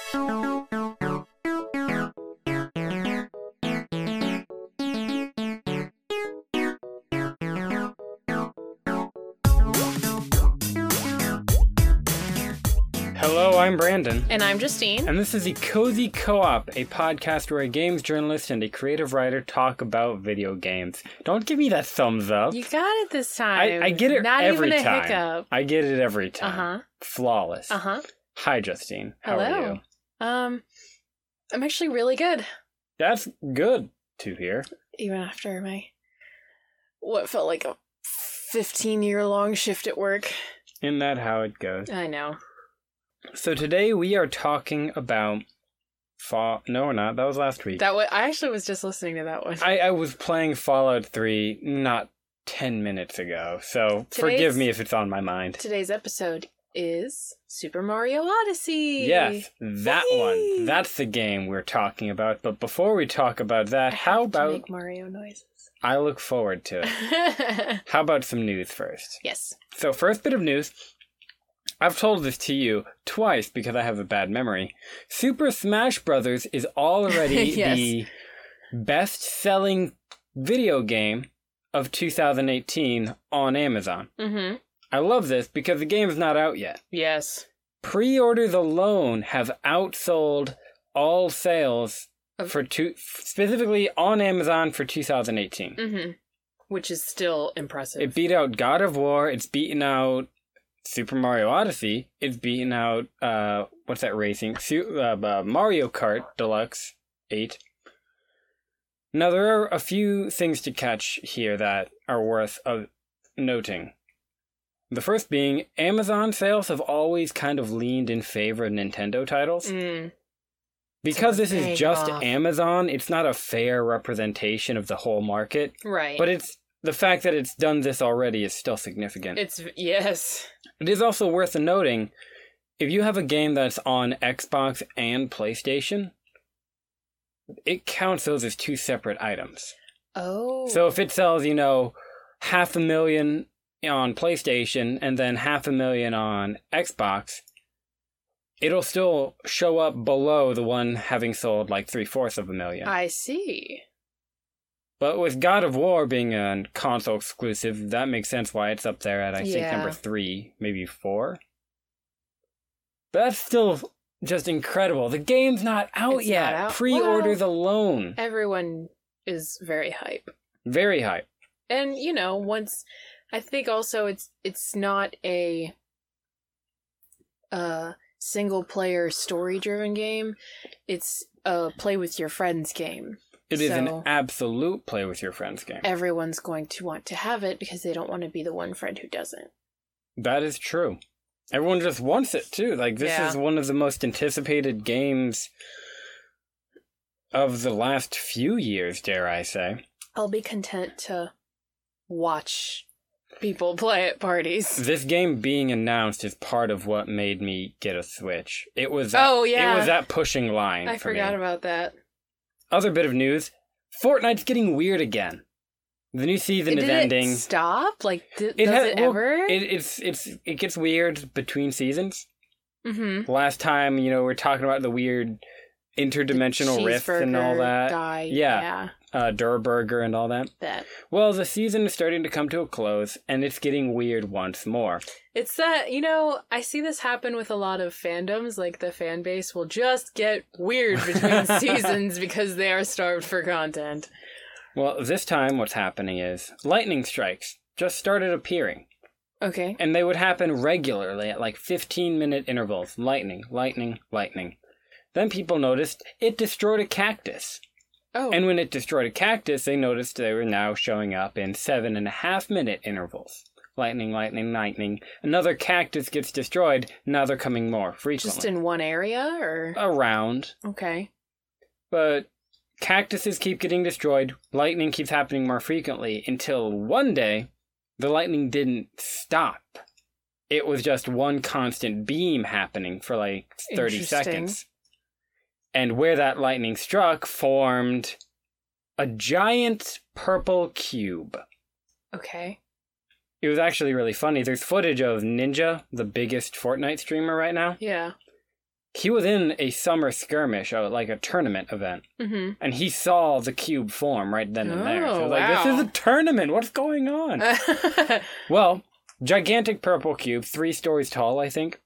Hello, I'm Brandon. And I'm Justine. And this is the Cozy Co-op, a podcast where a games journalist and a creative writer talk about video games. Don't give me that thumbs up. You got it this time. I get it Not every even a time. hiccup. I get it every time. Uh-huh. Flawless. Uh-huh. Hi, Justine. How Hello. are you? I'm actually really good. That's good to hear. Even after what felt like a 15-year-long shift at work. Isn't that how it goes? I know. So today we are talking about Fall... No, we're not. That was last week. I actually was just listening to that one. I was playing Fallout 3 not 10 minutes ago, so forgive me if it's on my mind. Today's episode is Super Mario Odyssey. Yes, that one. That's the game we're talking about. But before we talk about that, how about... make Mario noises. I look forward to it. How about some news first? Yes. So first bit of news. I've told this to you twice because I have a bad memory. Super Smash Bros. Is already Yes. the best-selling video game of 2018 on Amazon. Mm-hmm. I love this because the game's not out yet. Yes. Pre-orders alone have outsold all sales specifically on Amazon for 2018. Mm-hmm. Which is still impressive. It beat out God of War. It's beaten out Super Mario Odyssey. It's beaten out, what's that racing? Mario Kart Deluxe 8. Now, there are a few things to catch here that are worth noting. The first being, Amazon sales have always kind of leaned in favor of Nintendo titles. Mm. Because this is just off. Amazon, it's not a fair representation of the whole market. Right. But the fact that it's done this already is still significant. Yes. It is also worth noting, if you have a game that's on Xbox and PlayStation, it counts those as two separate items. Oh. So if it sells, 500,000 on PlayStation and then 500,000 on Xbox, it'll still show up below the one having sold like 750,000. I see. But with God of War being a console exclusive, that makes sense why it's up there at, I think, number 3, maybe 4. But that's still just incredible. The game's not out yet. Not out. Pre-orders alone. Everyone is very hype. Very hype. And, once... I think also it's not a single-player story-driven game. It's a play-with-your-friends game. It is an absolute play-with-your-friends game. Everyone's going to want to have it because they don't want to be the one friend who doesn't. That is true. Everyone just wants it, too. This is one of the most anticipated games of the last few years, dare I say. I'll be content to watch people play at parties. This game being announced is part of what made me get a Switch. It was It was that pushing line. I forgot about that. Other bit of news: Fortnite's getting weird again. The new season is ending. Did it stop? Does it ever? It gets weird between seasons. Mm-hmm. Last time, we're talking about the weird interdimensional rifts and all that. Guy. Yeah. Durr Burger and all that. Well, the season is starting to come to a close, and it's getting weird once more. It's that, I see this happen with a lot of fandoms, the fan base will just get weird between seasons because they are starved for content. Well, this time what's happening is lightning strikes just started appearing. Okay. And they would happen regularly at 15-minute intervals. Lightning, lightning, lightning. Then people noticed it destroyed a cactus. Oh. And when it destroyed a cactus, they noticed they were now showing up in 7.5-minute intervals. Lightning, lightning, lightning. Another cactus gets destroyed, now they're coming more frequently. Just in one area, or? Around. Okay. But cactuses keep getting destroyed, lightning keeps happening more frequently, until one day, the lightning didn't stop. It was just one constant beam happening for 30 seconds. And where that lightning struck formed a giant purple cube. Okay. It was actually really funny. There's footage of Ninja, the biggest Fortnite streamer right now. Yeah. he was in a summer skirmish, like a tournament event, and he saw the cube form right then and there. So like, this is a tournament. What's going on? Well, gigantic purple cube, 3 stories tall, I think.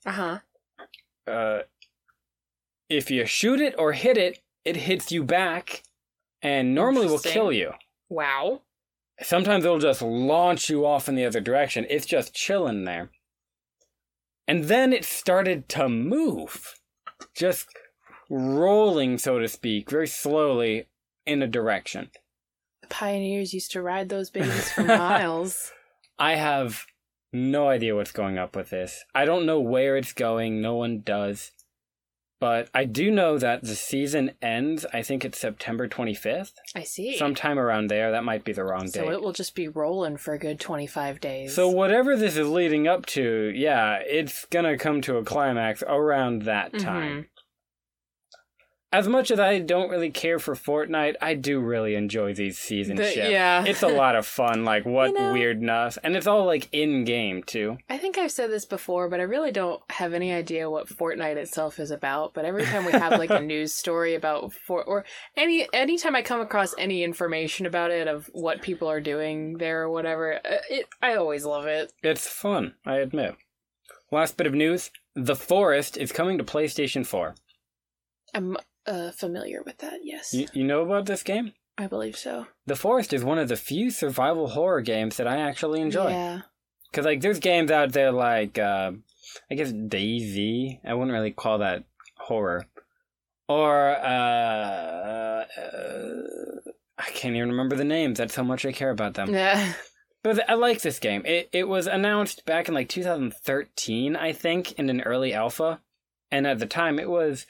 If you shoot it or hit it, it hits you back, and normally will kill you. Wow. Sometimes it'll just launch you off in the other direction. It's just chilling there. And then it started to move. Just rolling, so to speak, very slowly in a direction. The pioneers used to ride those babies for miles. I have no idea what's going up with this. I don't know where it's going. No one does. But I do know that the season ends, I think it's September 25th. I see. Sometime around there. That might be the wrong date. So it will just be rolling for a good 25 days. So whatever this is leading up to, yeah, it's gonna come to a climax around that time. As much as I don't really care for Fortnite, I do really enjoy these season shifts. Yeah. It's a lot of fun, like, what weirdness. And it's all, like, in-game, too. I think I've said this before, but I really don't have any idea what Fortnite itself is about. But every time we have, like, a news story about or anytime I come across any information about it, of what people are doing there or whatever, I always love it. It's fun, I admit. Last bit of news. The Forest is coming to PlayStation 4. I'm familiar with that, yes. You know about this game? I believe so. The Forest is one of the few survival horror games that I actually enjoy. Yeah. Because, like, there's games out there like, I guess DayZ. I wouldn't really call that horror. Or, I can't even remember the names. That's how much I care about them. Yeah. But I like this game. It was announced back in, like, 2013, I think, in an early alpha. And at the time, it was...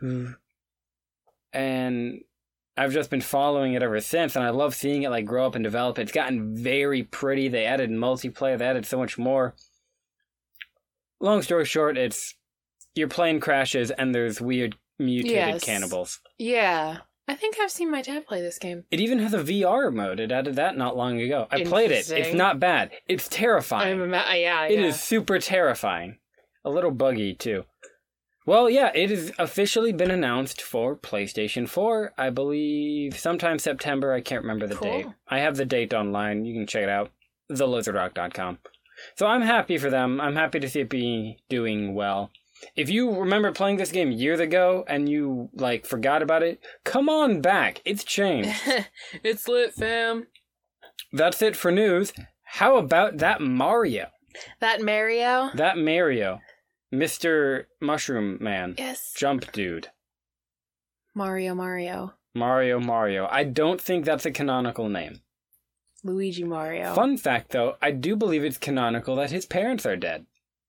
And I've just been following it ever since, and I love seeing it like grow up and develop. It's gotten very pretty. They added multiplayer. They added so much more. Long story short, it's your plane crashes and there's weird mutated cannibals. Yeah. I think I've seen my dad play this game. It even has a VR mode. It added that not long ago. I played it. It's not bad. It's terrifying. It is super terrifying. A little buggy, too. Well, yeah, it has officially been announced for PlayStation 4, I believe, sometime September. I can't remember the date. I have the date online. You can check it out, thelizardrock.com. So I'm happy for them. I'm happy to see it be doing well. If you remember playing this game years ago and you, like, forgot about it, come on back. It's changed. It's lit, fam. That's it for news. How about that Mario? That Mario? That Mario. Mr. Mushroom Man. Yes. Jump Dude. Mario. Mario. I don't think that's a canonical name. Luigi Mario. Fun fact, though, I do believe it's canonical that his parents are dead.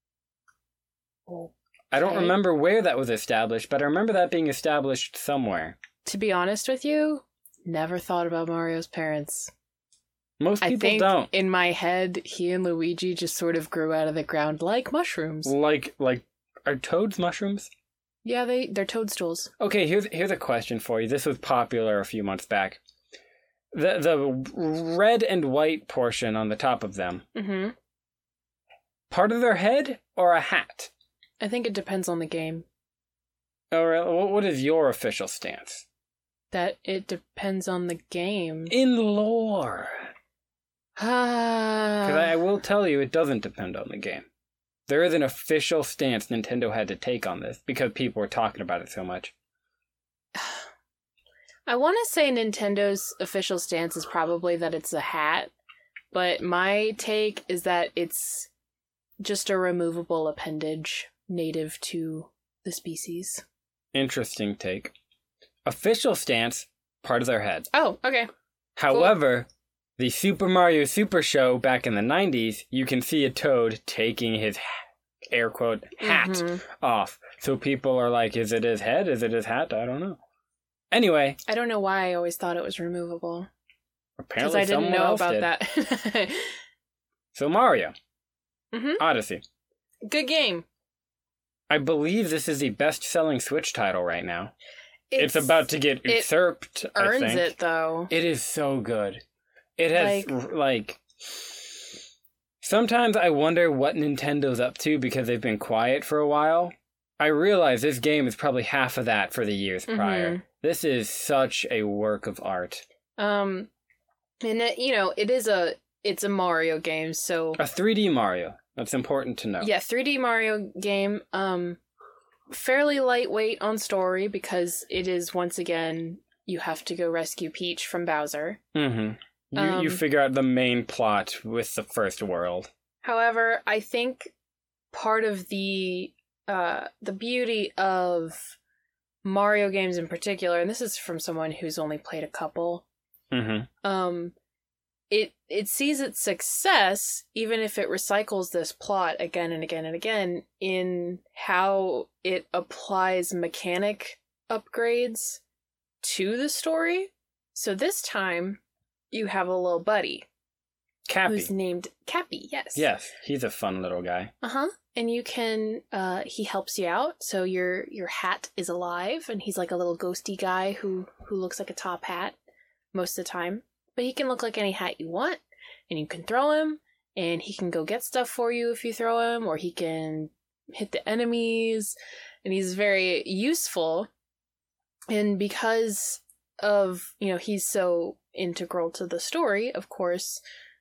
Okay. I don't remember where that was established, but I remember that being established somewhere. To be honest with you, never thought about Mario's parents. Most people don't. In my head, he and Luigi just sort of grew out of the ground like mushrooms. Like are toads mushrooms? Yeah, they're toadstools. Okay, here's a question for you. This was popular a few months back. The red and white portion on the top of them. Mm-hmm. Part of their head or a hat? I think it depends on the game. Or what is your official stance? That it depends on the game. In lore. Because I will tell you, it doesn't depend on the game. There is an official stance Nintendo had to take on this because people were talking about it so much. I want to say Nintendo's official stance is probably that it's a hat, but my take is that it's just a removable appendage native to the species. Interesting take. Official stance, part of their head. Oh, okay. However, the Super Mario Super Show back in the 90s, you can see a Toad taking his, air quote, hat off. So people are like, is it his head? Is it his hat? I don't know. Anyway. I don't know why I always thought it was removable. Apparently because I didn't know about that. So Mario. Odyssey. Good game. I believe this is the best-selling Switch title right now. It's about to get usurped, I think. Earns it, though. It is so good. It has, sometimes I wonder what Nintendo's up to because they've been quiet for a while. I realize this game is probably half of that for the years prior. Mhm. This is such a work of art. And it's a Mario game, so A 3D Mario. That's important to know. yeah, 3D Mario game. Fairly lightweight on story because it is, once again, you have to go rescue Peach from Bowser. Mm-hmm. You figure out the main plot with the first world. However, I think part of the beauty of Mario games in particular, and this is from someone who's only played a couple, Mm-hmm. it sees its success, even if it recycles this plot again and again and again, in how it applies mechanic upgrades to the story. So this time, you have a little buddy. Cappy. Who's named Cappy, yes. Yes, he's a fun little guy. Uh-huh. And you can, he helps you out, so your hat is alive, and he's like a little ghosty guy who looks like a top hat most of the time. But he can look like any hat you want, and you can throw him, and he can go get stuff for you if you throw him, or he can hit the enemies, and he's very useful. And because of, he's so integral to the story, of course,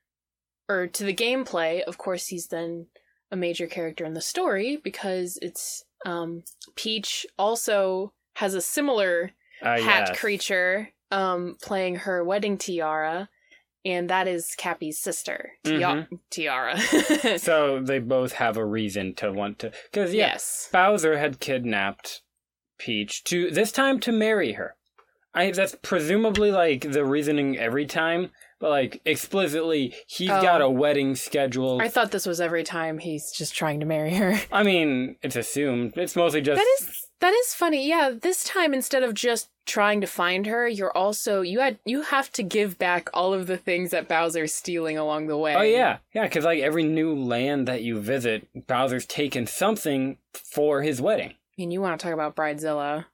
or to the gameplay, of course, he's then a major character in the story, because it's, Peach also has a similar hat creature, playing her wedding tiara, and that is Cappy's sister, Tiara. So they both have a reason to want to... Because, yes, Bowser had kidnapped Peach, this time to marry her. That's presumably, the reasoning every time, but, explicitly, he's got a wedding scheduled. I thought this was every time he's just trying to marry her. I mean, it's assumed. It's mostly just... That is funny. Yeah, this time, instead of just trying to find her, you have to give back all of the things that Bowser's stealing along the way. Oh, yeah. Yeah, because, every new land that you visit, Bowser's taken something for his wedding. And you want to talk about Bridezilla.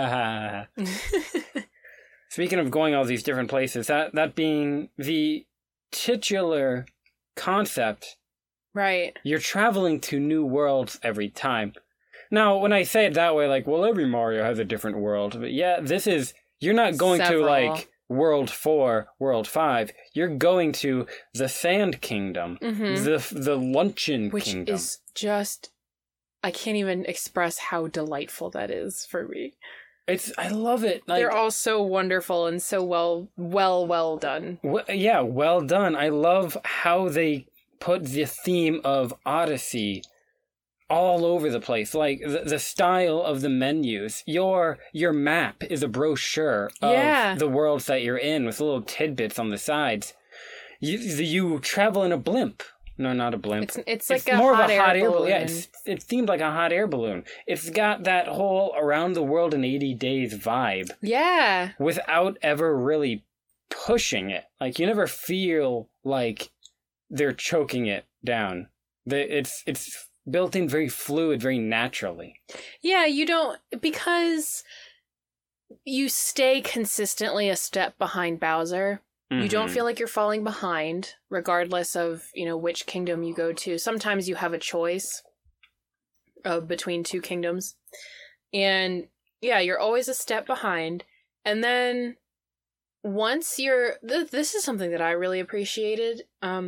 Speaking of going all these different places, that being the titular concept. Right. You're traveling to new worlds every time. Now, when I say it that way, every Mario has a different world. But yeah, you're not going to, World 4, World 5. You're going to the Sand Kingdom. Mm-hmm. The Luncheon Kingdom. Which is just... I can't even express how delightful that is for me. I love it. They're all so wonderful and so well done. Well done. I love how they put the theme of Odyssey all over the place. The style of the menus. Your map is a brochure of the worlds that you're in with little tidbits on the sides. You travel in a blimp. No, not a blimp. It's like more of a hot air balloon. Yeah, it's themed like a hot air balloon. It's got that whole around the world in 80 days vibe. Yeah. Without ever really pushing it. You never feel like they're choking it down. It's built in very fluid, very naturally. Yeah, you don't, because you stay consistently a step behind Bowser. Mm-hmm. You don't feel like you're falling behind, regardless of, which kingdom you go to. Sometimes you have a choice between two kingdoms. And, yeah, you're always a step behind. And then, once this is something that I really appreciated.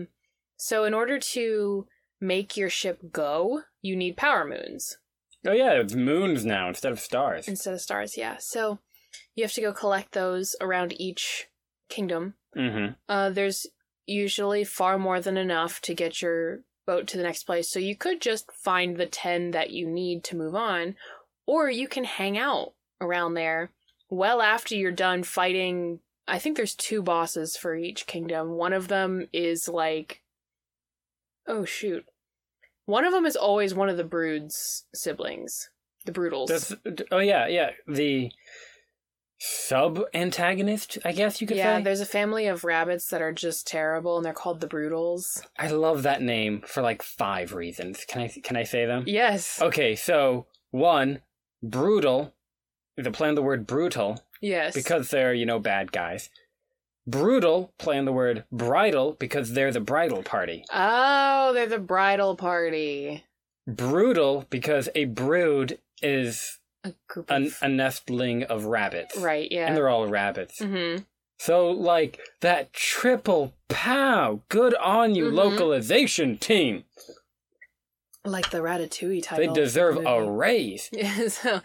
So in order to make your ship go, you need power moons. Oh, yeah, it's moons now instead of stars. Instead of stars, yeah. So you have to go collect those around each kingdom. Mm-hmm. There's usually far more than enough to get your boat to the next place, so you could just find the 10 that you need to move on, or you can hang out around there well after you're done fighting. I think there's 2 bosses for each kingdom. One of them is one of them is always one of the Brood's siblings, the Broodals. The sub-antagonist, I guess you could say? Yeah, there's a family of rabbits that are just terrible, and they're called the Broodals. I love that name for 5 reasons. Can I say them? Yes. Okay, so 1, brutal. The play on the word brutal. Yes. Because they're, bad guys. Brutal, play on the word bridal, because they're the bridal party. Oh, they're the bridal party. Brutal, because a brood is A group a nestling of rabbits. Right, yeah. And they're all rabbits. Mm-hmm. So, like, that triple pow, good on you, localization team. Like the Ratatouille title. They deserve a raise. Yeah,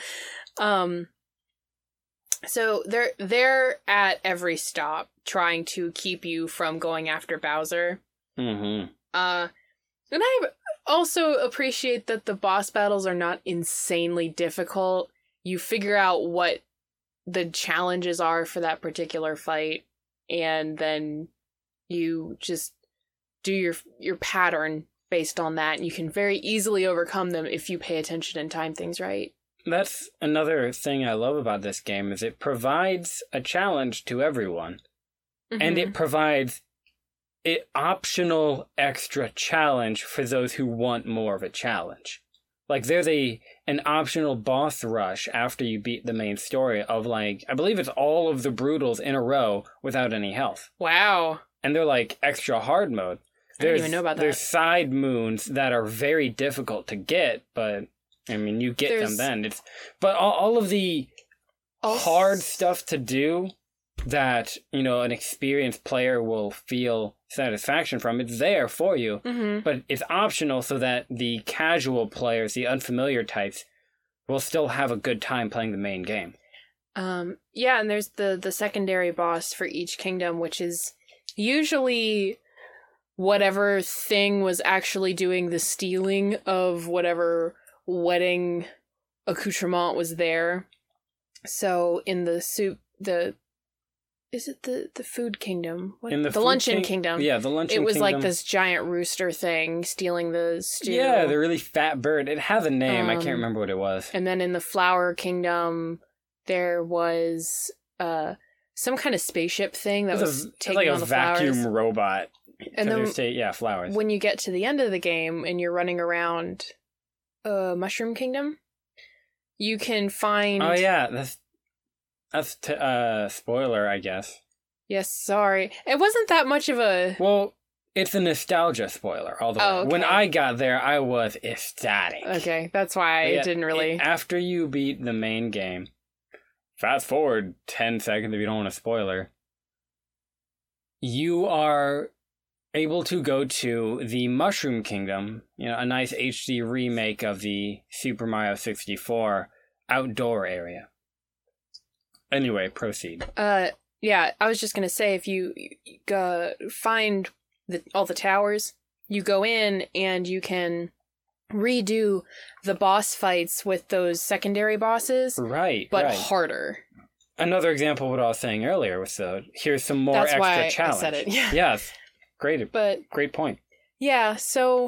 so they're at every stop trying to keep you from going after Bowser. Mm-hmm. And I also appreciate that the boss battles are not insanely difficult. You figure out what the challenges are for that particular fight, and then you just do your pattern based on that, and you can very easily overcome them if you pay attention and time things right. That's another thing I love about this game, is it provides a challenge to everyone. Mm-hmm. And it provides an optional extra challenge for those who want more of a challenge. Like, there's an optional boss rush after you beat the main story of, like, I believe it's all of the Brutals in a row without any health. Wow. And they're, like, extra hard mode. I didn't even know about that. There's side moons that are very difficult to get, but, I mean, you get them then. But all of the hard stuff to do that, you know, an experienced player will feel satisfaction from, it's there for you. Mm-hmm. But it's optional so that the casual players, the unfamiliar types, will still have a good time playing the main game. Yeah, and there's the secondary boss for each kingdom, which is usually whatever thing was actually doing the stealing of whatever wedding accoutrement was there. So in the is it the food kingdom? What? In the luncheon kingdom. Yeah, the luncheon kingdom. It was like this giant rooster thing stealing the stew. Yeah, the really fat bird. It has a name. I can't remember what it was. And then in the flower kingdom, there was some kind of spaceship thing that was taking like on a the vacuum flowers. robot. And then flowers. When you get to the end of the game and you're running around Mushroom Kingdom, you can find... Oh yeah, that's spoiler, I guess. Yes, sorry. It wasn't that much of a... Well, it's a nostalgia spoiler all the way. Okay. When I got there, I was ecstatic. Okay, that's why I didn't really... After you beat the main game, fast forward 10 seconds if you don't want a spoiler, you are able to go to the Mushroom Kingdom, you know, a nice HD remake of the Super Mario 64 outdoor area. Anyway, proceed. Yeah, I was just gonna say, if you find all the towers, you go in and you can redo the boss fights with those secondary bosses. Right, but harder. Another example of what I was saying earlier was here's some more That's extra why challenge. I said it. Yeah. Yes. Great point. Yeah, so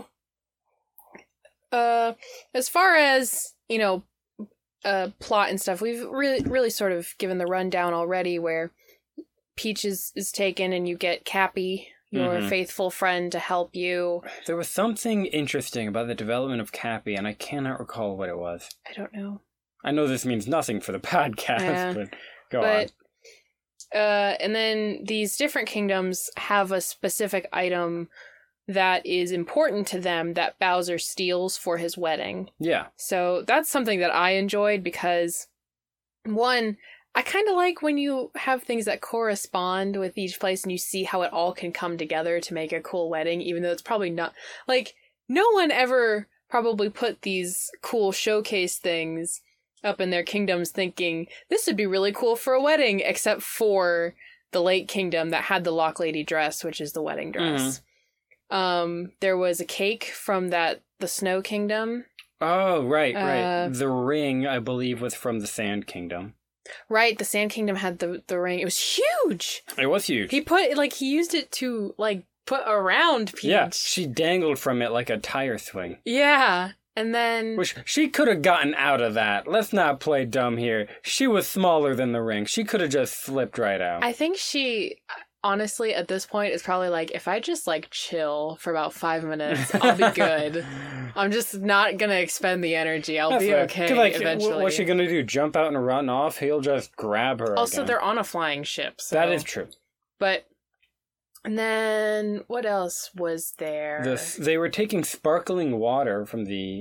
as far as, you know, plot and stuff, we've really sort of given the rundown already, where Peach is taken and you get Cappy, your faithful friend, to help you. There was something interesting about the development of Cappy, and I cannot recall what it was. I don't know. I know this means nothing for the podcast, but go on. And then these different kingdoms have a specific item that is important to them that Bowser steals for his wedding. Yeah. So that's something that I enjoyed because, one, I kind of like when you have things that correspond with each place and you see how it all can come together to make a cool wedding, even though it's probably not... Like, no one ever probably put these cool showcase things up in their kingdoms thinking, this would be really cool for a wedding, except for the Lake Kingdom that had the Lock Lady dress, which is the wedding dress. There was a cake from the Snow Kingdom. Oh, right. The ring, I believe, was from the Sand Kingdom. Right, the Sand Kingdom had the ring. It was huge! It was huge. He used it to, put around Peach. Yeah, she dangled from it like a tire swing. Yeah, and then... Which, she could have gotten out of that. Let's not play dumb here. She was smaller than the ring. She could have just slipped right out. I think she... Honestly, at this point, it's probably if I just chill for about 5 minutes, I'll be good. I'm just not gonna expend the energy. I'll be okay eventually. What's she gonna do? Jump out and run off? He'll just grab her. Also, again. They're on a flying ship. So. That is true. And then what else was there? They were taking sparkling water from the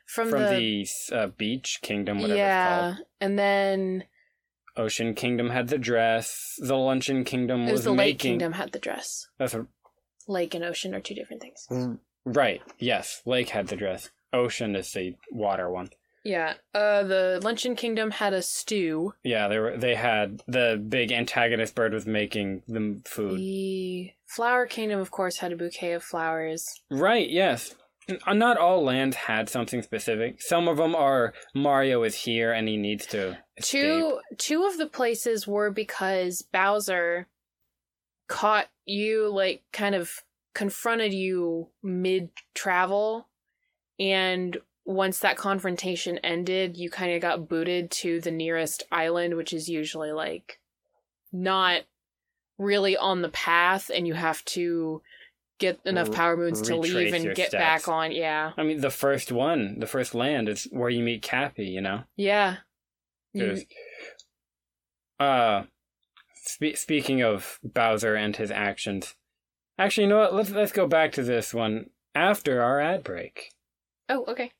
From the Beach Kingdom, whatever it's called. And then Ocean Kingdom had the dress. The Luncheon Kingdom was the making... Lake Kingdom had the dress. That's a... Lake and ocean are two different things. Right, yes. Lake had the dress. Ocean is the water one. Yeah. The Luncheon Kingdom had a stew. Yeah, they had the big antagonist bird was making them food. The Flower Kingdom, of course, had a bouquet of flowers. Right, yes. Not all lands had something specific. Some of them are Mario is here and he needs to escape. Two of the places were because Bowser caught you, like, kind of confronted you mid-travel, and once that confrontation ended, you kind of got booted to the nearest island, which is usually, like, not really on the path, and you have to get enough power moons to leave and get back on. Yeah. I mean, the first land is where you meet Cappy, you know? Yeah. Speaking of Bowser and his actions, actually, you know what? Let's go back to this one after our ad break. Oh, okay.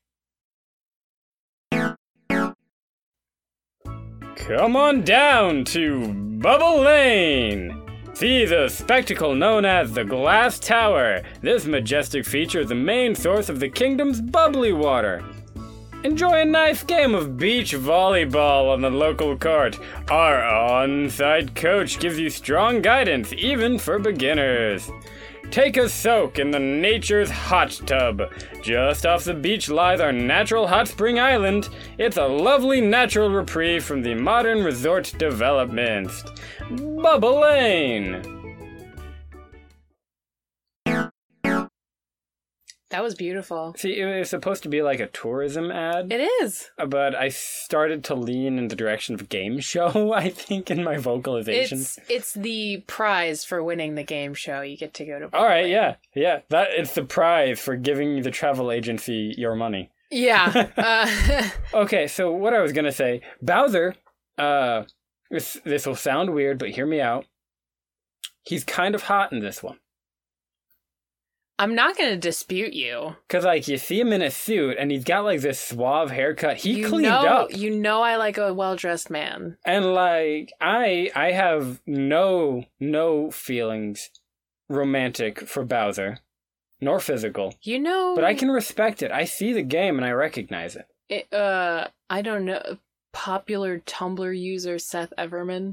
Come on down to Bubble Lane! See the spectacle known as the Glass Tower. This majestic feature is the main source of the kingdom's bubbly water. Enjoy a nice game of beach volleyball on the local court. Our on-site coach gives you strong guidance, even for beginners. Take a soak in the nature's hot tub. Just off the beach lies our natural hot spring island. It's a lovely natural reprieve from the modern resort developments. Bubble Lane! That was beautiful. See, it was supposed to be like a tourism ad. It is. But I started to lean in the direction of game show, I think, in my vocalizations. It's the prize for winning the game show. You get to go to... All right, yeah. It's the prize for giving the travel agency your money. Yeah. Okay, so what I was going to say, Bowser, this will sound weird, but hear me out. He's kind of hot in this one. I'm not going to dispute you. Because, like, you see him in a suit, and he's got, like, this suave haircut. He cleaned up. You know I like a well-dressed man. And, like, I have no feelings romantic for Bowser. Nor physical. You know... But I can respect it. I see the game, and I recognize it. I don't know. Popular Tumblr user Seth Everman?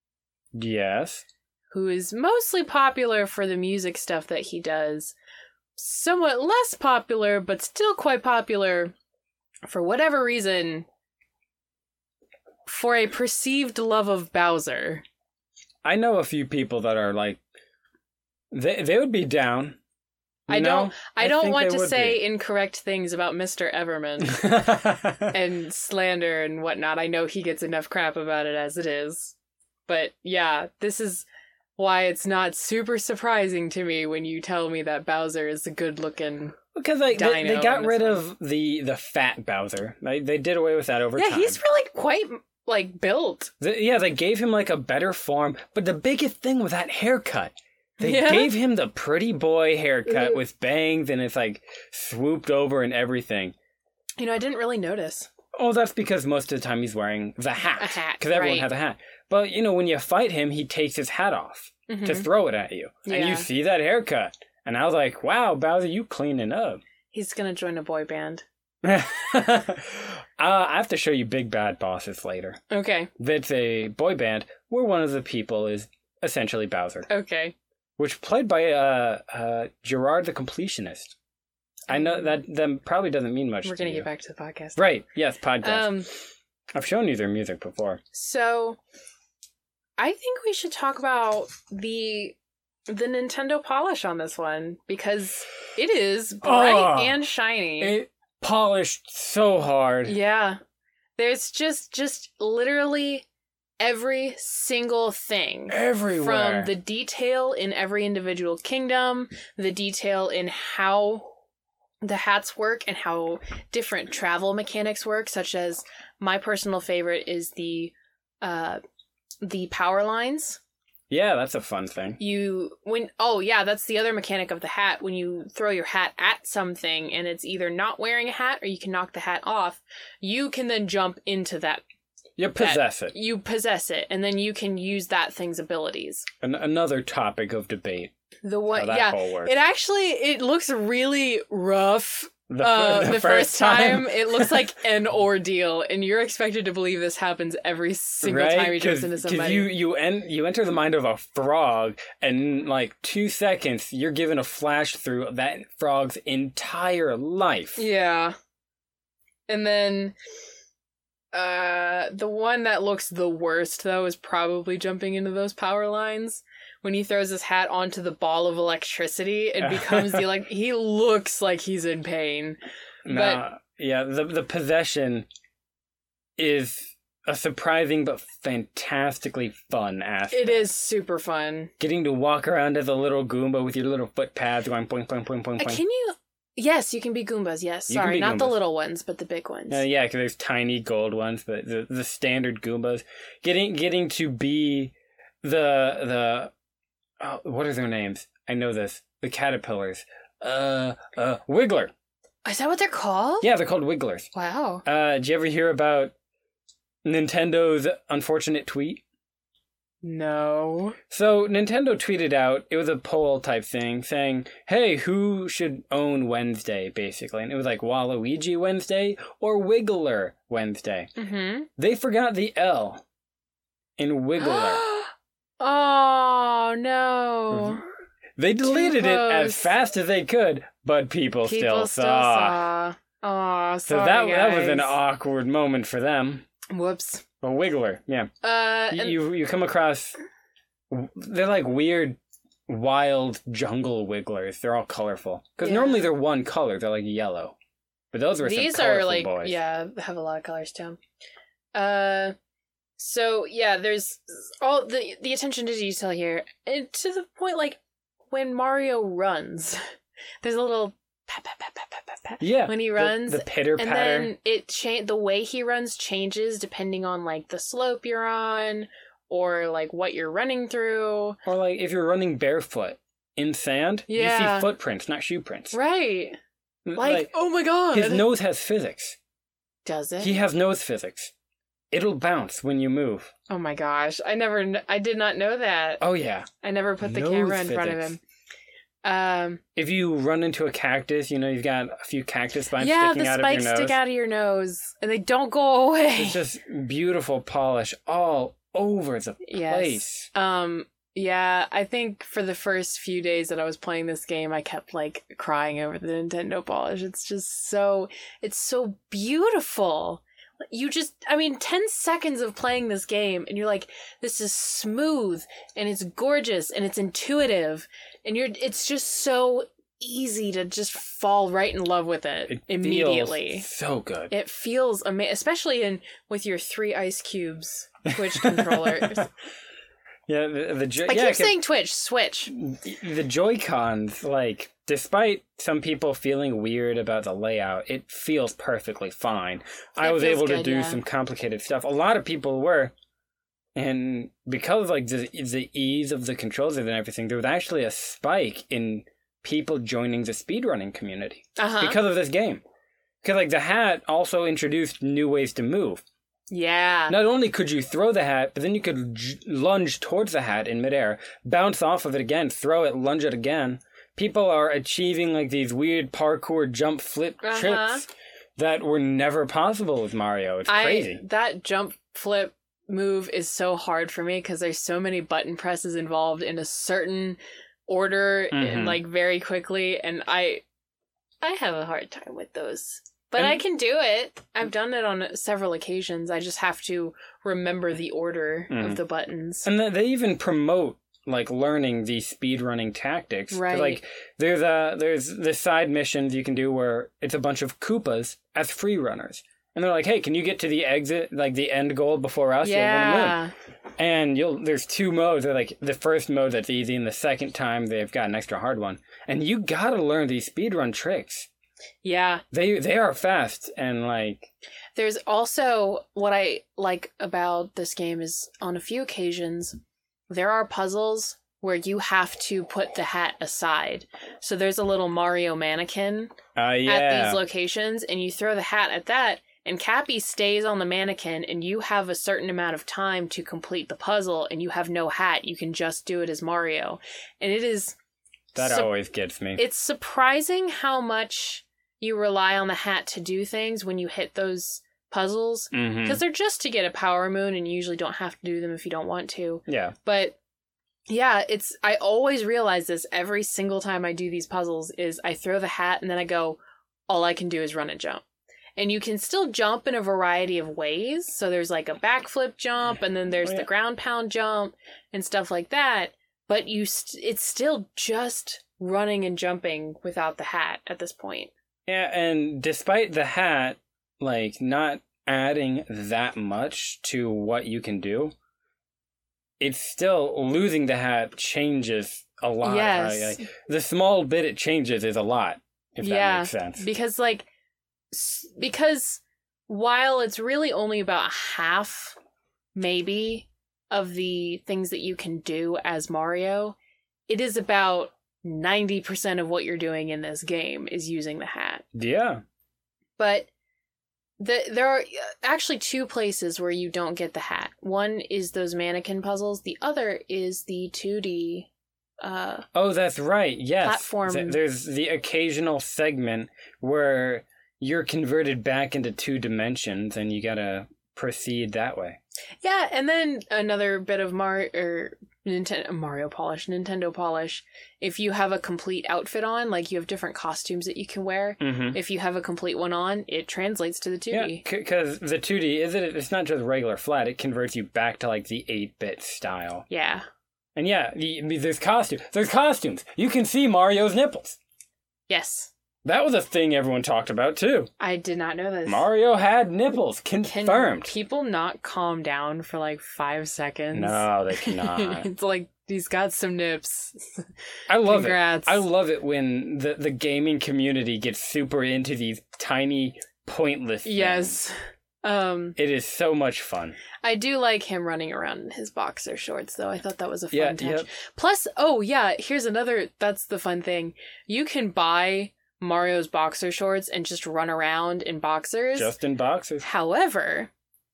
Yes. Who is mostly popular for the music stuff that he does. Somewhat less popular, but still quite popular, for whatever reason, for a perceived love of Bowser. I know a few people that are like, they would be down. I don't want to say incorrect things about Mr. Everman and slander and whatnot. I know he gets enough crap about it as it is. But yeah, this is why it's not super surprising to me when you tell me that Bowser is a good-looking because they got rid of the fat Bowser. They did away with that over time. Yeah, he's really quite, like, built. They gave him, like, a better form. But the biggest thing was that haircut. They gave him the pretty boy haircut with bangs, and it's, like, swooped over and everything. You know, I didn't really notice. Oh, that's because most of the time he's wearing the hat. A hat, because everyone has a hat. But, you know, when you fight him, he takes his hat off to throw it at you. Yeah. And you see that haircut. And I was like, wow, Bowser, you cleaning up. He's going to join a boy band. I have to show you Big Bad Bosses later. Okay. That's a boy band where one of the people is essentially Bowser. Okay. Which played by Gerard the Completionist. I know that probably doesn't mean much. We're going to get back to the podcast. Right. Yes, podcast. I've shown you their music before. So, I think we should talk about the Nintendo polish on this one, because it is bright and shiny. It polished so hard. Yeah. There's just literally every single thing. Everywhere. From the detail in every individual kingdom, the detail in how the hats work and how different travel mechanics work, such as my personal favorite is the power lines. Yeah, that's a fun thing. That's the other mechanic of the hat. When you throw your hat at something and it's either not wearing a hat or you can knock the hat off, you can then jump into that. You possess it. You possess it, and then you can use that thing's abilities. Another topic of debate. The one, how that whole works. It looks really rough. The first time, it looks like an ordeal, and you're expected to believe this happens every single time you jump into somebody. You enter the mind of a frog, and in like 2 seconds, you're given a flash through that frog's entire life. Yeah. And then, the one that looks the worst, though, is probably jumping into those power lines. When he throws his hat onto the ball of electricity, it becomes he looks like he's in pain. The possession is a surprising but fantastically fun aspect. It is super fun. Getting to walk around as a little Goomba with your little foot pads going boing, boing, boing, boing, boing. Can you? Yes, you can be Goombas, yes. Sorry, not Goombas. The little ones, but the big ones. Yeah, because there's tiny gold ones, but the standard Goombas. Getting to be the what are their names? I know this. The caterpillars. Wiggler. Is that what they're called? Yeah, they're called Wigglers. Wow. Did you ever hear about Nintendo's unfortunate tweet? No. So Nintendo tweeted out, it was a poll type thing, saying, hey, who should own Wednesday, basically? And it was like Waluigi Wednesday or Wiggler Wednesday. Mm-hmm. They forgot the L in Wiggler. Oh, no. They deleted it as fast as they could, but people still saw. Oh, sorry, so that was an awkward moment for them. Whoops. A Wiggler, yeah. You come across... They're like weird, wild jungle Wigglers. They're all colorful. Because normally they're one color. They're like yellow. But those were some colorful boys. Yeah, they have a lot of colors too. So, yeah, there's all the attention to detail here. And to the point, like, when Mario runs, there's a little pat, pat, pat, pat, pat, pat, pat. Yeah. When he runs. The pitter-patter. And then the way he runs changes depending on, like, the slope you're on or, like, what you're running through. Or, like, if you're running barefoot in sand, you see footprints, not shoe prints. Right. Like, oh my god. His nose has physics. Does it? He has nose physics. It'll bounce when you move. Oh my gosh. I did not know that. Oh yeah. I never put the camera in front of him. If you run into a cactus, you've got a few cactus spines sticking out of your nose. Yeah, the spikes stick out of your nose, and they don't go away. It's just beautiful polish all over the place. Yeah, I think for the first few days that I was playing this game, I kept, like, crying over the Nintendo polish. It's just it's so beautiful. 10 seconds of playing this game and you're like, this is smooth and it's gorgeous and it's intuitive and it's just so easy to just fall right in love with it immediately. Feels so good. It feels amazing, especially with your 3 Ice Cubes Twitch controllers. Yeah, I keep saying Switch. The Joy-Cons, like, despite some people feeling weird about the layout, it feels perfectly fine. I was able to do some complicated stuff. A lot of people were. And because of, like, the ease of the controls and everything, there was actually a spike in people joining the speedrunning community. Because of this game. Because, like, the hat also introduced new ways to move. Yeah. Not only could you throw the hat, but then you could lunge towards the hat in midair, bounce off of it again, throw it, lunge it again. People are achieving, like, these weird parkour jump flip tricks that were never possible with Mario. It's crazy. That jump flip move is so hard for me because there's so many button presses involved in a certain order and, like, very quickly, and I have a hard time with those. But I can do it. I've done it on several occasions. I just have to remember the order of the buttons. And they even promote, like, learning these speedrunning tactics. Right. Like, there's the side missions you can do where it's a bunch of Koopas as free runners. And they're like, hey, can you get to the exit, like the end goal before us? Yeah. You'll win. And there's 2 modes. They're like, the first mode that's easy, and the second time they've got an extra hard one. And you gotta learn these speedrun tricks. Yeah. They are fast, and, like... There's also, what I like about this game is, on a few occasions, there are puzzles where you have to put the hat aside. So there's a little Mario mannequin at these locations, and you throw the hat at that, and Cappy stays on the mannequin, and you have a certain amount of time to complete the puzzle, and you have no hat. You can just do it as Mario. And it is... That always gets me. It's surprising how much you rely on the hat to do things when you hit those puzzles. Because they're just to get a power moon, and you usually don't have to do them if you don't want to. Yeah. But... yeah, I always realize this every single time I do these puzzles is I throw the hat and then I go, all I can do is run and jump. And you can still jump in a variety of ways. So there's like a backflip jump, and then there's the ground pound jump and stuff like that. But it's still just running and jumping without the hat at this point. Yeah, and despite the hat, like, not adding that much to what you can do, it's still, losing the hat changes a lot. Yes. The small bit it changes is a lot, if that makes sense. Because while it's really only about half, maybe, of the things that you can do as Mario, it is about 90% of what you're doing in this game is using the hat. Yeah. But... there are actually two places where you don't get the hat. One is those mannequin puzzles. The other is the 2D oh, that's right. Yes. Platform. There's the occasional segment where you're converted back into 2 dimensions and you gotta proceed that way. Yeah, and then another bit of Nintendo polish. If you have a complete outfit on, like you have different costumes that you can wear. If you have a complete one on, it translates to the 2D. Yeah, because the 2D, it's not just regular flat, it converts you back to like the 8-bit style. Yeah. And yeah, there's costumes. There's costumes. You can see Mario's nipples. Yes. That was a thing everyone talked about too. I did not know this. Mario had nipples. Confirmed. Can people not calm down for like 5 seconds? No, they cannot. It's like, he's got some nips. I love Congrats. it. I love it when the gaming community gets super into these tiny, pointless things. Yes. It is so much fun. I do like him running around in his boxer shorts, though. I thought that was a fun touch. Yep. Plus, here's another, that's the fun thing. You can buy Mario's boxer shorts and just run around in boxers. Just in boxers. However,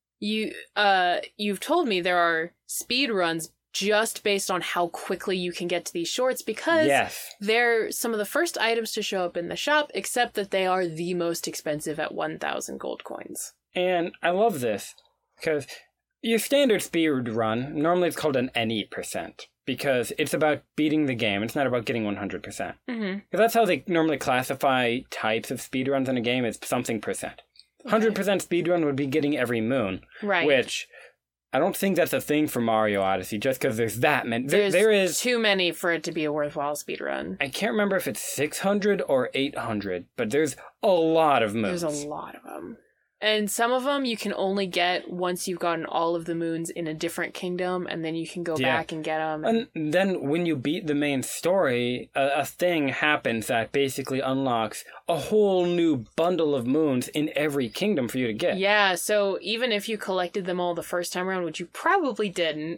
you've told me there are speed runs just based on how quickly you can get to these shorts, because they're some of the first items to show up in the shop, except that they are the most expensive at 1,000 gold coins. And I love this, because your standard speed run, normally it's called an any percent, because it's about beating the game. It's not about getting 100%. Because that's how they normally classify types of speedruns in a game, is something percent. 100% speedrun would be getting every moon. Right. Which, I don't think that's a thing for Mario Odyssey, just because there's that many. There is too many for it to be a worthwhile speedrun. I can't remember if it's 600 or 800, but there's a lot of moons. There's a lot of them. And some of them you can only get once you've gotten all of the moons in a different kingdom, and then you can go back and get them. And then when you beat the main story, a thing happens that basically unlocks a whole new bundle of moons in every kingdom for you to get. Yeah, so even if you collected them all the first time around, which you probably didn't,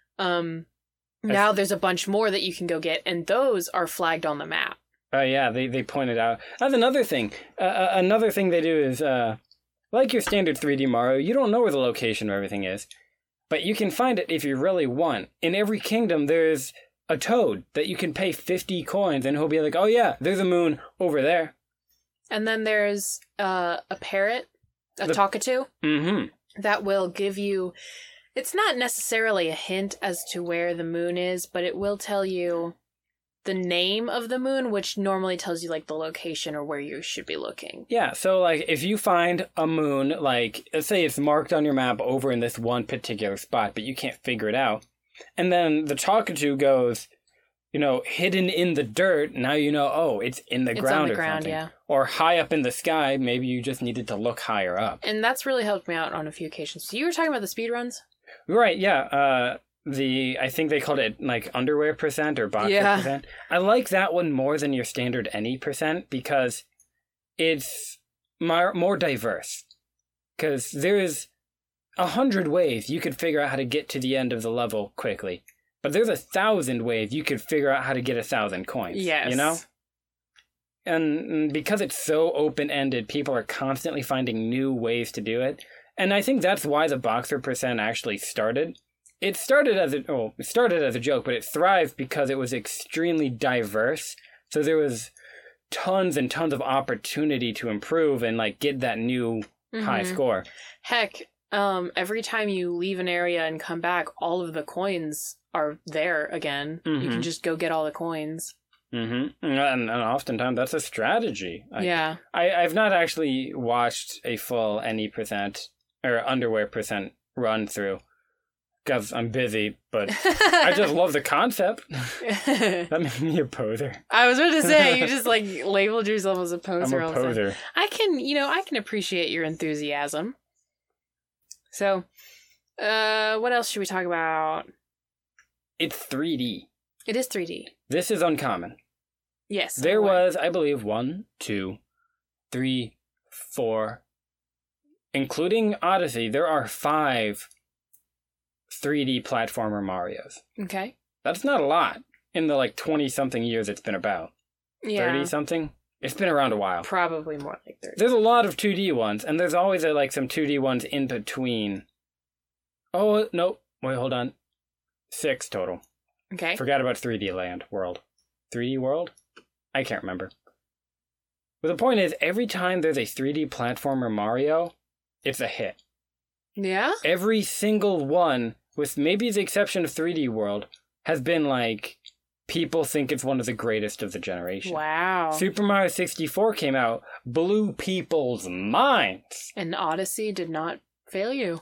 now there's a bunch more that you can go get, and those are flagged on the map. Oh yeah, they pointed out. That's another thing. Another thing they do is... like your standard 3D Mario, you don't know where the location of everything is. But you can find it if you really want. In every kingdom, there's a toad that you can pay 50 coins, and he'll be like, oh yeah, there's a moon over there. And then there's a parrot, a Talkatoo, that will give you... It's not necessarily a hint as to where the moon is, but it will tell you the name of the moon, which normally tells you like the location or where you should be looking. Yeah, so like if you find a moon, like let's say it's marked on your map over in this one particular spot, but you can't figure it out, and then the Talkatoo goes, hidden in the dirt, now you know, oh, it's in the ground or something. Yeah. Or high up in the sky, maybe you just needed to look higher up. And that's really helped me out on a few occasions. So you were talking about the speedruns? Right, yeah. I think they called it like underwear percent or boxer percent. I like that one more than your standard any percent because it's more diverse. Because there's 100 ways you could figure out how to get to the end of the level quickly. but there's 1,000 ways you could figure out how to get 1,000 coins. Yes. You know? And because it's so open-ended, people are constantly finding new ways to do it. And I think that's why the Boxer percent actually started. It started as a joke, but it thrived because it was extremely diverse. So there was tons and tons of opportunity to improve and like get that new high score. Heck, every time you leave an area and come back, all of the coins are there again. You can just go get all the coins. And oftentimes that's a strategy. Yeah. I've not actually watched a full any percent or underwear percent run through because I'm busy, but I just love the concept. That made me a poser. I was about to say, you just like labeled yourself as a poser. I'm a poser. I can appreciate your enthusiasm. So, what else should we talk about? It's 3D. It is 3D. This is uncommon. Yes. There was, I believe, 1, 2, 3, 4, including Odyssey, there are 5 3D platformer Marios. Okay. That's not a lot in the like 20-something years it's been about. Yeah. 30-something? It's been around a while. Probably more like 30. There's a lot of 2D ones, and there's always like some 2D ones in between. Oh, no. Wait, hold on. 6 total. Okay. Forgot about 3D Land World. 3D World? I can't remember. But the point is, every time there's a 3D platformer Mario, it's a hit. Yeah? Every single one, with maybe the exception of 3D World, has been like, people think it's one of the greatest of the generation. Wow. Super Mario 64 came out, blew people's minds. And Odyssey did not fail you.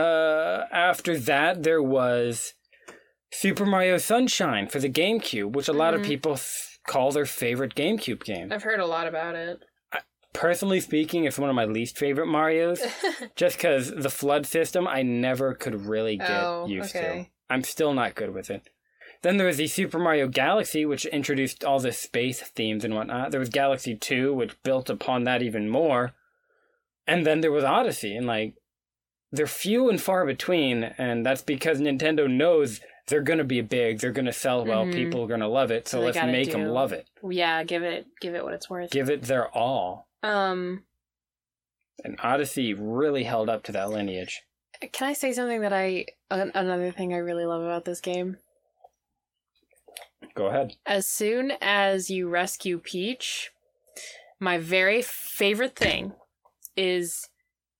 After that, there was Super Mario Sunshine for the GameCube, which a lot of people call their favorite GameCube game. I've heard a lot about it. Personally speaking, it's one of my least favorite Marios, just because the flood system I never could really get used to. I'm still not good with it. Then there was the Super Mario Galaxy, which introduced all the space themes and whatnot. There was Galaxy 2, which built upon that even more. And then there was Odyssey, and like, they're few and far between, and that's because Nintendo knows they're going to be big, they're going to sell well, people are going to love it, so let's make them love it. Yeah, give it what it's worth. Give it their all. And Odyssey really held up to that lineage. Can I say something that another thing I really love about this game? Go ahead. As soon as you rescue Peach, my very favorite thing is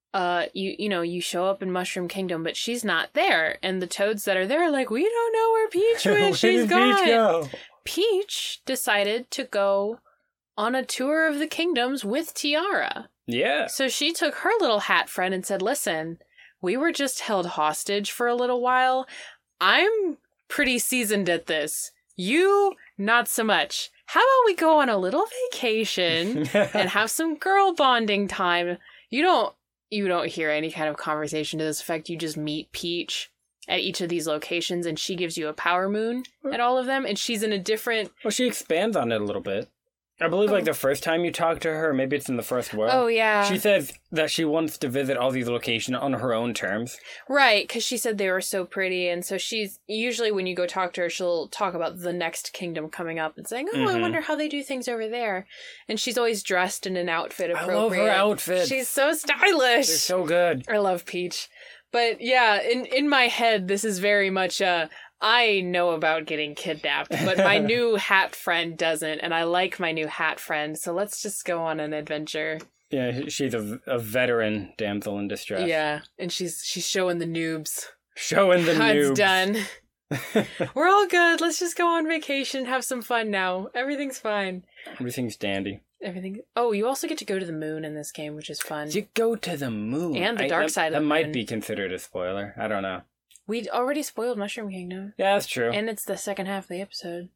you show up in Mushroom Kingdom, but she's not there, and the toads that are there are like, we don't know where Peach went. She's gone. Peach go? Peach decided to go on a tour of the kingdoms with Tiara. Yeah. So she took her little hat friend and said, listen, we were just held hostage for a little while. I'm pretty seasoned at this. You, not so much. How about we go on a little vacation and have some girl bonding time? You don't hear any kind of conversation to this effect. You just meet Peach at each of these locations, and she gives you a power moon at all of them, and she's in a different... Well, she expands on it a little bit. I believe, like, the first time you talk to her, maybe it's in the first world. Oh, yeah. She says that she wants to visit all these locations on her own terms. Right, because she said they were so pretty, and so she's... Usually when you go talk to her, she'll talk about the next kingdom coming up and saying, I wonder how they do things over there. And she's always dressed in an outfit appropriate. I love her outfit. She's so stylish. They're so good. I love Peach. But yeah, in my head, this is very much I know about getting kidnapped, but my new hat friend doesn't, and I like my new hat friend, so let's just go on an adventure. Yeah, she's a veteran damsel in distress. Yeah, and she's showing the noobs. Showing the noobs. It's done. We're all good. Let's just go on vacation, have some fun now. Everything's fine. Everything's dandy. Everything. Oh, you also get to go to the moon in this game, which is fun. You go to the moon. And the dark side of the moon. That might be considered a spoiler. I don't know. We'd already spoiled Mushroom Kingdom. Yeah, that's true. And it's the second half of the episode.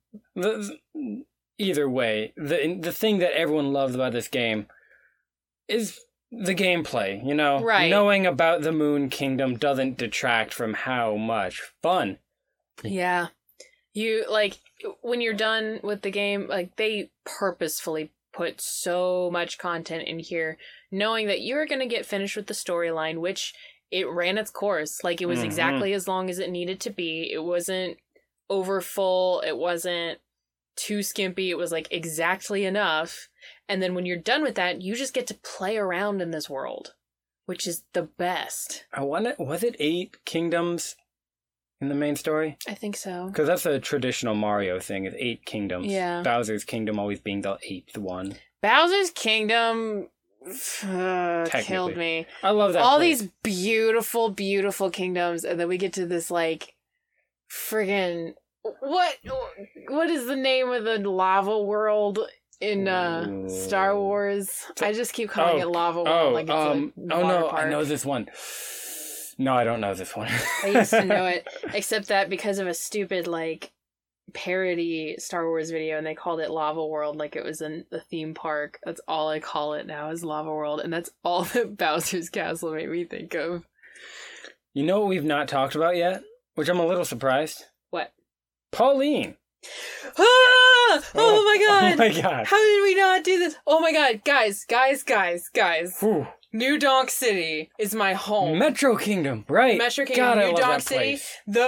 Either way, the thing that everyone loves about this game is the gameplay, you know? Right. Knowing about the Moon Kingdom doesn't detract from how much fun. Yeah. You, like, when you're done with the game, like, they purposefully put so much content in here, knowing that you're going to get finished with the storyline, which... It ran its course. Like, it was exactly as long as it needed to be. It wasn't over full. It wasn't too skimpy. It was like exactly enough. And then when you're done with that, you just get to play around in this world, which is the best. Was it 8 kingdoms in the main story? I think so. Because that's a traditional Mario thing, is 8 kingdoms. Yeah. Bowser's kingdom always being the 8th one. Bowser's Kingdom killed me. I love that All place. these beautiful, beautiful kingdoms, and then we get to this, like, friggin' what is the name of the lava world in Star Wars? I just keep calling it Lava World like it's a water park. I know this one. No, I don't know this one. I used to know it, except that because of a stupid, like, parody Star Wars video, and they called it Lava World like it was a theme park. That's all I call it now, is Lava World, and that's all that Bowser's Castle made me think of. You know what we've not talked about yet? Which I'm a little surprised. What? Pauline. Ah! Oh my god! Oh my god. How did we not do this? Oh my god, guys. Whew. New Donk City is my home. Metro Kingdom, right. Metro Kingdom, God, I New love Donk that City. place. The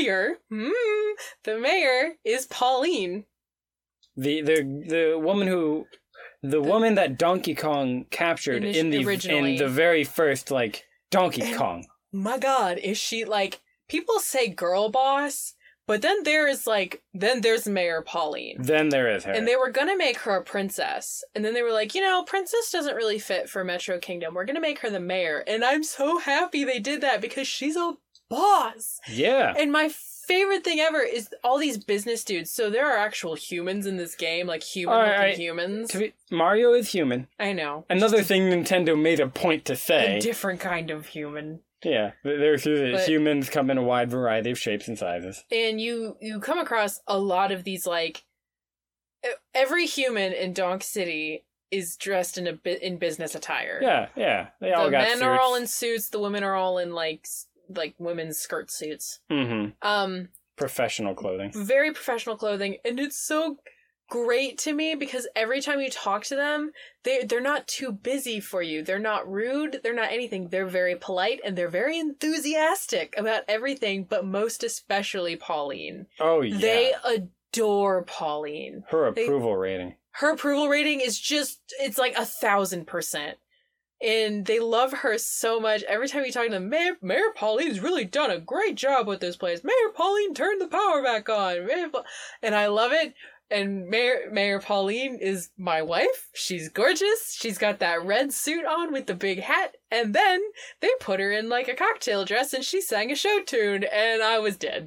mayor is Pauline. The woman that Donkey Kong captured in the very first, like, Donkey Kong. My god, is she, like, people say girl boss, but then there's Mayor Pauline. Then there is her. And they were gonna make her a princess. And then they were like, princess doesn't really fit for Metro Kingdom. We're gonna make her the mayor. And I'm so happy they did that because she's a boss. Yeah. And my favorite thing ever is all these business dudes. So there are actual humans in this game, like human-looking humans. Mario is human. I know. Another thing Nintendo made a point to say. A different kind of human. Yeah, humans come in a wide variety of shapes and sizes. And you come across a lot of these, like, every human in Donk City is dressed in business attire. Yeah. They all got suits. The men are all in suits, the women are all in, like women's skirt suits. Mm-hmm. Professional clothing. Very professional clothing, and it's so great to me because every time you talk to them, they're not too busy for you. They're not rude. They're not anything. They're very polite and they're very enthusiastic about everything, but most especially Pauline. Oh, yeah. They adore Pauline. Her approval rating. Her approval rating is it's like 1,000%. And they love her so much. Every time you talk to them, Mayor Pauline's really done a great job with this place. Mayor Pauline turned the power back on. And I love it. And Mayor Pauline is my wife. She's gorgeous. She's got that red suit on with the big hat. And then they put her in, like, a cocktail dress and she sang a show tune. And I was dead.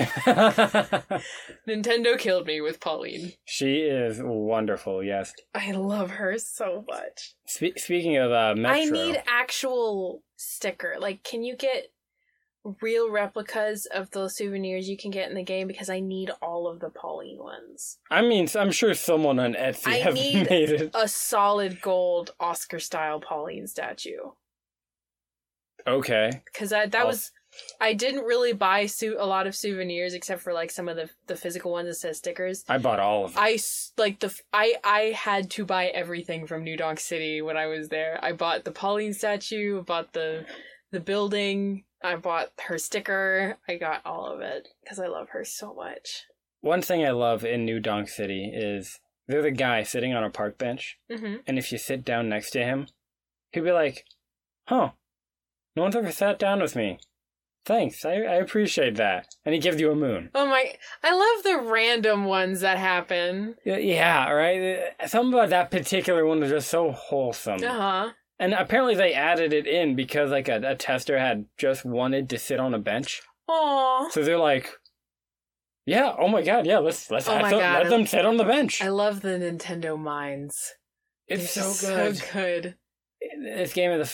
Nintendo killed me with Pauline. She is wonderful, yes. I love her so much. Speaking of Metro... I need actual sticker. Like, can you get real replicas of the souvenirs you can get in the game? Because I need all of the Pauline ones. I mean, I'm sure someone on Etsy have made it. A solid gold Oscar-style Pauline statue. Okay. Because I didn't really buy a lot of souvenirs except for, like, some of the physical ones that says stickers. I bought all of them. I had to buy everything from New Donk City when I was there. I bought the Pauline statue, I bought the building, I bought her sticker. I got all of it because I love her so much. One thing I love in New Donk City is there's a guy sitting on a park bench, and if you sit down next to him, he'll be like, "Huh, no one's ever sat down with me. Thanks, I appreciate that." And he gives you a moon. Oh my, I love the random ones that happen. Yeah, right? Something about that particular one was just so wholesome. Uh-huh. And apparently they added it in because, like, a tester had just wanted to sit on a bench. Aww. So they're like, yeah, oh my god, yeah, let them sit on the bench. I love the Nintendo minds. It's so good. So good. This game is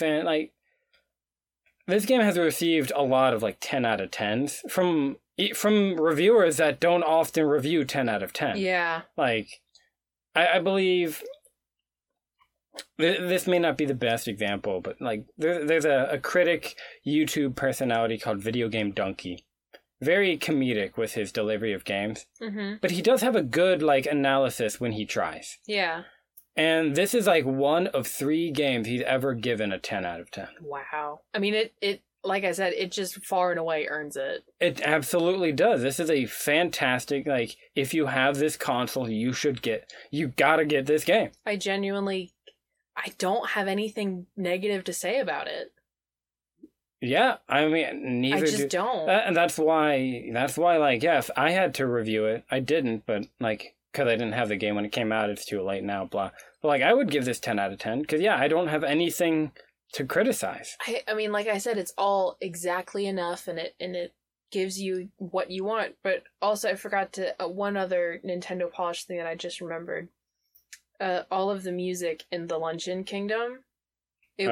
this game has received a lot of, like, 10 out of 10s from reviewers that don't often review 10 out of 10. Yeah. Like, I believe this may not be the best example, but, like, there's a critic YouTube personality called Video Game Donkey. Very comedic with his delivery of games. Mm-hmm. But he does have a good, like, analysis when he tries. Yeah. And this is, like, one of 3 games he's ever given a 10 out of 10. Wow. I mean, it like I said, it just far and away earns it. It absolutely does. This is a fantastic, like, if you have this console, you gotta get this game. I don't have anything negative to say about it. Yeah, I mean, neither I just don't. And that's why, like, yeah, if I had to review it, I didn't, but, like, because I didn't have the game when it came out, it's too late now, blah. But, like, I would give this 10 out of 10, because, yeah, I don't have anything to criticize. I mean, like I said, it's all exactly enough, and it gives you what you want. But also, I forgot to one other Nintendo Polish thing that I just remembered. All of the music in the Luncheon Kingdom, it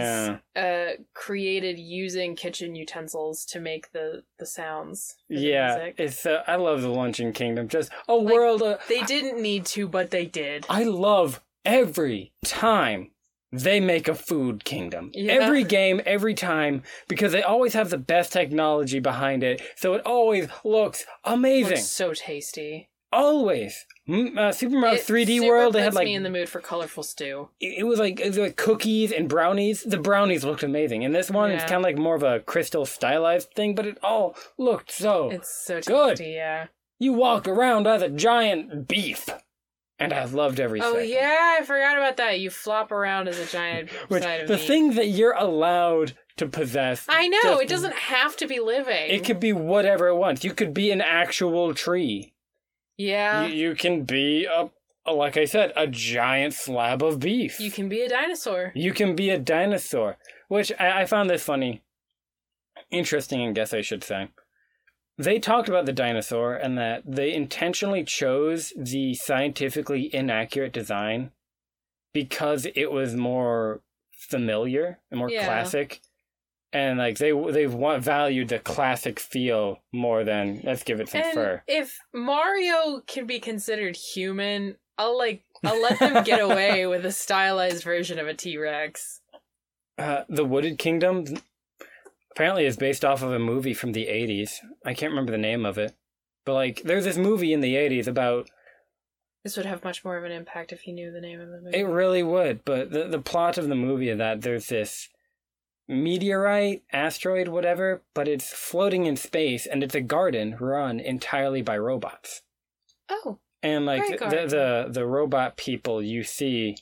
was created using kitchen utensils to make the sounds. Yeah, music. It's I love the Luncheon Kingdom. Just a world. They didn't need to, but they did. I love every time they make a food kingdom. Yeah. Every game, every time, because they always have the best technology behind it, so it always looks amazing. Looks so tasty. Always. Super Mario 3D World, they had like... me in the mood for colorful stew. It was like cookies and brownies. The brownies looked amazing. In this one, it's kind of like more of a crystal stylized thing, but it all looked so It's so tasty, good. Yeah. You walk around as a giant beef. And I loved every second. Oh, yeah, I forgot about that. You flop around as a giant side of the meat. thing that you're allowed to possess... I know, it doesn't have to be living. It could be whatever it wants. You could be an actual tree. Yeah. You can be, like I said, a giant slab of beef. You can be a dinosaur. You can be a dinosaur. Which, I found this funny. Interesting, I guess I should say. They talked about the dinosaur and that they intentionally chose the scientifically inaccurate design because it was more familiar and more classic. And like they've valued the classic feel more than let's give it some fur. If Mario can be considered human, I'll let them get away with a stylized version of a T-Rex. The Wooded Kingdom apparently is based off of a movie from the 80s. I can't remember the name of it. But, like, there's this movie in the 80s about... This would have much more of an impact if you knew the name of the movie. It really would, but the plot of the movie is that there's this meteorite, asteroid, whatever, but it's floating in space, and it's a garden run entirely by robots. Oh. And, like, the robot people you see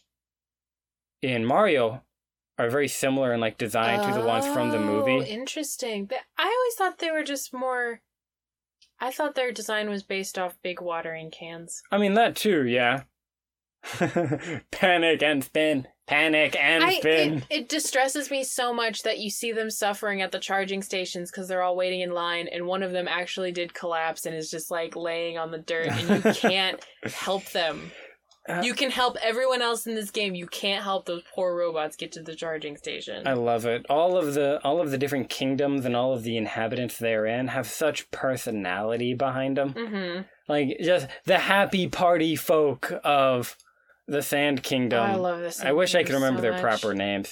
in Mario... are very similar in like design to the ones from the movie. Interesting. I always thought they were just more... I thought their design was based off big watering cans. I mean, that too, yeah. Panic and spin. Panic and spin. It distresses me so much that you see them suffering at the charging stations because they're all waiting in line, and one of them actually did collapse and is just like laying on the dirt, and you can't help them. You can help everyone else in this game. You can't help those poor robots get to the charging station. I love it. All of the different kingdoms and all of the inhabitants therein have such personality behind them. Mm-hmm. Like just the happy party folk of the Sand Kingdom. I love this. I wish I could remember their proper names.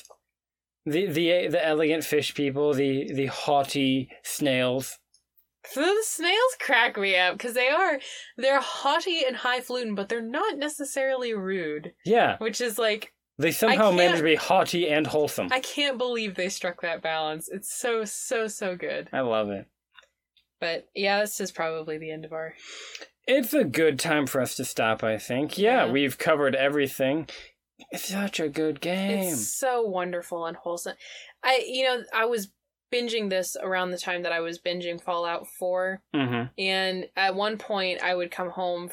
The elegant fish people, the haughty snails. So the snails crack me up because they're haughty and highfalutin, but they're not necessarily rude. Yeah. Which is like... They somehow manage to be haughty and wholesome. I can't believe they struck that balance. It's so, so, so good. I love it. But yeah, this is probably the end of our... It's a good time for us to stop, I think. Yeah, we've covered everything. It's such a good game. It's so wonderful and wholesome. I was binging this around the time that I was binging Fallout 4. Mm-hmm. And at one point, I would come home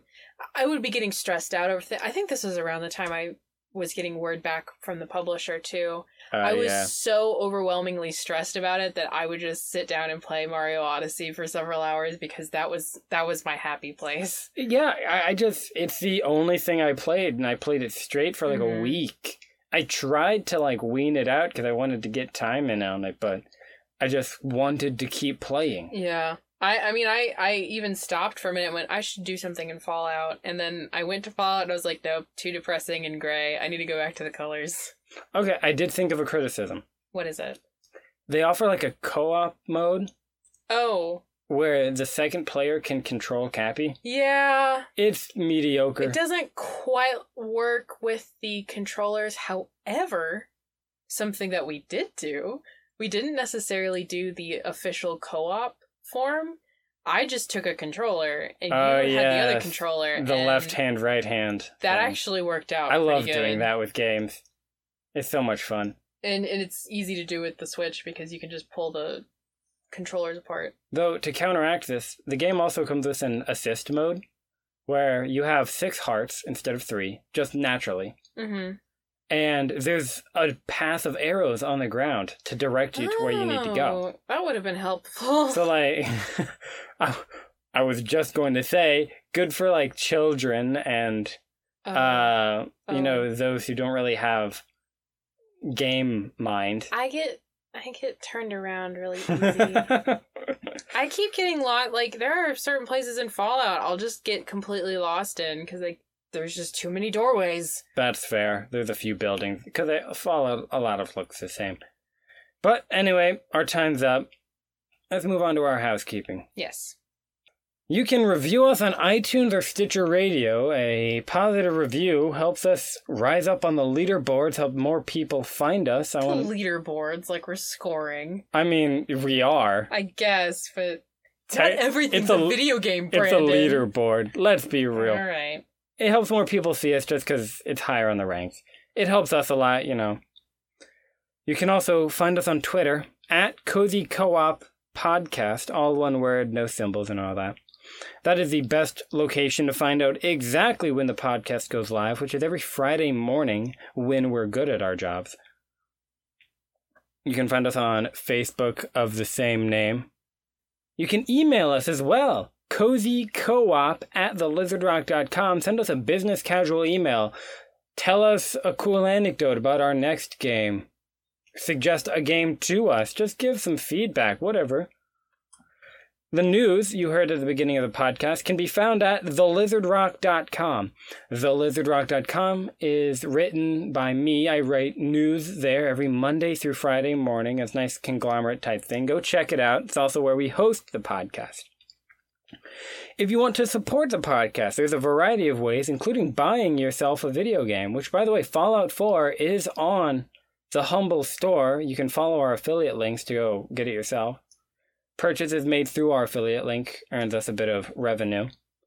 I would be getting stressed out over I think this was around the time I was getting word back from the publisher, too. I was so overwhelmingly stressed about it that I would just sit down and play Mario Odyssey for several hours because that was my happy place. Yeah, it's the only thing I played, and I played it straight for like a week. I tried to like wean it out because I wanted to get time in on it, but I just wanted to keep playing. Yeah. I even stopped for a minute and went, I should do something in Fallout. And then I went to Fallout and I was like, nope, too depressing and gray. I need to go back to the colors. Okay, I did think of a criticism. What is it? They offer like a co-op mode. Oh. Where the second player can control Cappy. Yeah. It's mediocre. It doesn't quite work with the controllers. However, something that we did do we didn't necessarily do the official co-op form. I just took a controller, and you had the other controller. The left hand, right hand. That actually worked out. I love good. doing that with games. It's so much fun. And it's easy to do with the Switch because you can just pull the controllers apart. Though, to counteract this, the game also comes with an assist mode, where you have 6 hearts instead of 3, just naturally. Mm-hmm. And there's a path of arrows on the ground to direct you to where you need to go. That would have been helpful. So, like, I was just going to say, good for, like, children and, you know, those who don't really have game mind. I get turned around really easy. I keep getting lost. Like, there are certain places in Fallout I'll just get completely lost in because there's just too many doorways. That's fair. There's a few buildings because Fallout a lot of looks the same. But anyway, our time's up. Let's move on to our housekeeping. Yes. You can review us on iTunes or Stitcher Radio. A positive review helps us rise up on the leaderboards, help more people find us. Leaderboards, like we're scoring. I mean, we are. I guess, but not everything's a video game, It's Brandon. a leaderboard. Let's be real. All right. It helps more people see us just because it's higher on the ranks. It helps us a lot, you know. You can also find us on Twitter, at Cozy Co-op Podcast, all one word, no symbols and all that. That is the best location to find out exactly when the podcast goes live, which is every Friday morning when we're good at our jobs. You can find us on Facebook of the same name. You can email us as well, cozycoop@thelizardrock.com. Send us a business casual email. Tell us a cool anecdote about our next game. Suggest a game to us. Just give some feedback, whatever. The news you heard at the beginning of the podcast can be found at thelizardrock.com. Thelizardrock.com is written by me. I write news there every Monday through Friday morning. It's a nice conglomerate type thing. Go check it out. It's also where we host the podcast. If you want to support the podcast, there's a variety of ways, including buying yourself a video game, which, by the way, Fallout 4 is on the Humble store. You can follow our affiliate links to go get it yourself. Purchases made through our affiliate link earns us a bit of revenue.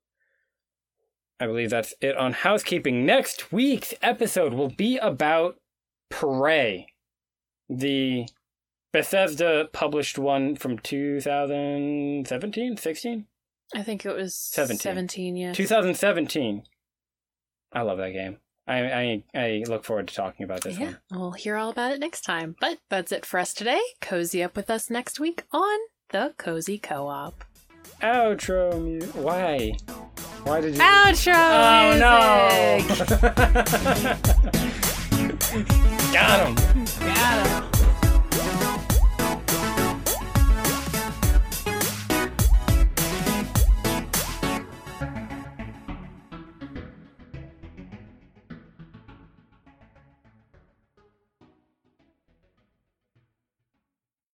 I believe that's it on housekeeping. Next week's episode will be about Prey, the Bethesda published one from 2017, 16? I think it was 17, yeah. 2017. I love that game. I look forward to talking about this one. We'll hear all about it next time. But that's it for us today. Cozy up with us next week on The Cozy Co-op. Outro music. Why? Why did you... Outro music! Oh, no! Got him! Got him.